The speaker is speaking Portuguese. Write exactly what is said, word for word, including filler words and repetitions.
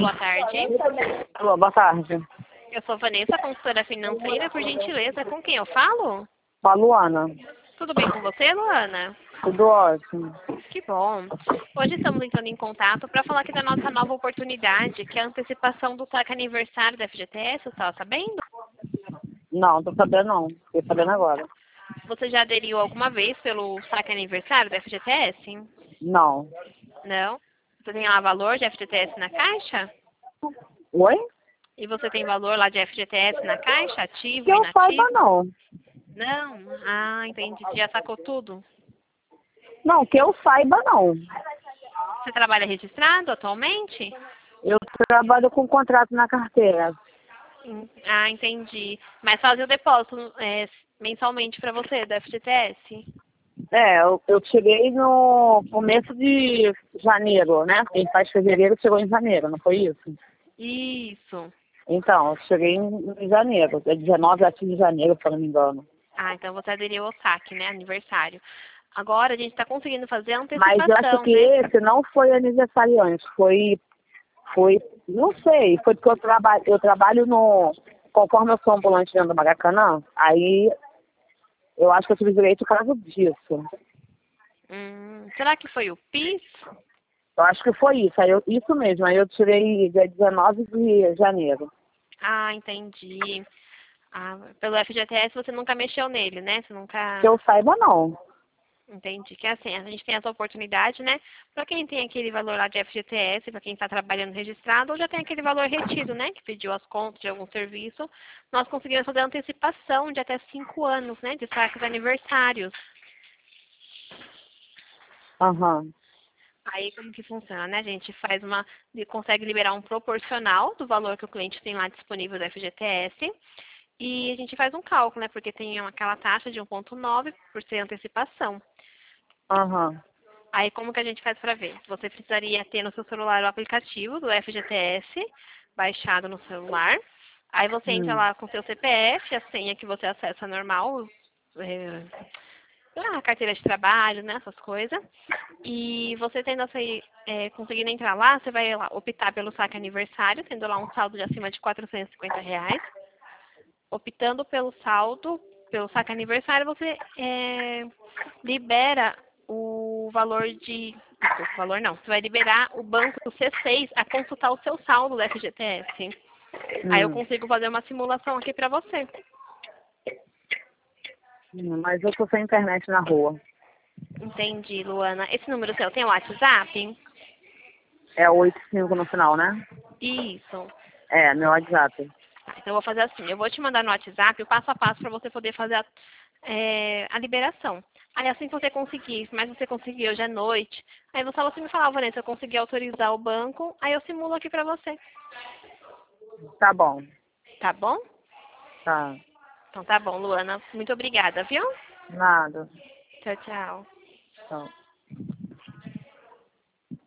boa tarde. Alô, boa tarde. Eu sou Vanessa, consultora financeira, por gentileza. Com quem eu falo? Com a Luana. Tudo bem com você, Luana? Tudo ótimo. Que bom. Hoje estamos entrando em contato para falar aqui da nossa nova oportunidade, que é a antecipação do saque aniversário da F G T S, você estava sabendo? Não, tô sabendo não. Fiquei sabendo agora. Você já aderiu alguma vez pelo saque aniversário da F G T S? Não. Não? Você tem lá valor de F G T S na caixa? Oi? E você tem valor lá de F G T S na caixa, ativo, Que eu saiba inativo? não. Não? Ah, entendi. Você já sacou tudo? Não, que eu saiba não. Você trabalha registrado atualmente? Eu trabalho com contrato na carteira. Hum, Ah, entendi. Mas fazia o depósito é, mensalmente para você da F G T S? É, eu, eu cheguei no começo de janeiro, né? Quem faz fevereiro chegou em janeiro, não foi isso? Isso. Então, eu cheguei em, em janeiro. É dezenove a quinze de janeiro, se eu não me engano. Ah, então você aderiu ao saque, né? Aniversário. Agora a gente está conseguindo fazer a Mas eu acho antecipação, que né? esse não foi aniversariante, foi, foi, não sei, foi porque eu trabalho, eu trabalho no, conforme eu sou ambulante dentro do Maracanã, aí eu acho que eu tive direito por causa disso. Hum, será que foi o PIS? Eu acho que foi isso, aí eu, isso mesmo, aí eu tirei dia dezenove de janeiro. Ah, entendi. Ah, pelo F G T S você nunca mexeu nele, né? Você nunca... Que eu saiba, não. Entendi. Que é assim, a gente tem essa oportunidade, né? Para quem tem aquele valor lá de F G T S, para quem está trabalhando registrado, ou já tem aquele valor retido, né? Que pediu as contas de algum serviço, nós conseguimos fazer antecipação de até cinco anos, né? De saques aniversários. Aham. Aí como que funciona, né? A gente faz uma, consegue liberar um proporcional do valor que o cliente tem lá disponível do F G T S. E a gente faz um cálculo, né? Porque tem aquela taxa de um vírgula nove por ser antecipação. Aham. Aí como que a gente faz para ver? Você precisaria ter no seu celular o aplicativo do F G T S baixado no celular. Aí você entra Hum. lá com seu C P F, a senha que você acessa normal, é, a carteira de trabalho, né, essas coisas. E você tendo essa, é, conseguindo entrar lá, você vai lá, optar pelo saque aniversário, tendo lá um saldo de acima de quatrocentos e cinquenta reais. Optando pelo saldo, pelo saque aniversário, você é, libera o valor de... Desculpa, o valor não. Você vai liberar o banco do C seis a consultar o seu saldo do F G T S. Aí eu Hum. consigo fazer uma simulação aqui pra você. Hum, Mas eu tô sem internet na rua. Entendi, Luana. Esse número seu tem o WhatsApp? É oito cinco no final, né? Isso. É, meu WhatsApp. Tá, então eu vou fazer assim. Eu vou te mandar no WhatsApp o passo a passo para você poder fazer a, é, a liberação. Aí assim que você conseguir, mas você conseguir hoje à noite, aí você, você me fala, Vanessa, eu consegui autorizar o banco, aí eu simulo aqui pra você. Tá bom. Tá bom? Tá. Então tá bom, Luana. Muito obrigada, viu? Nada. Tchau, tchau. Tchau.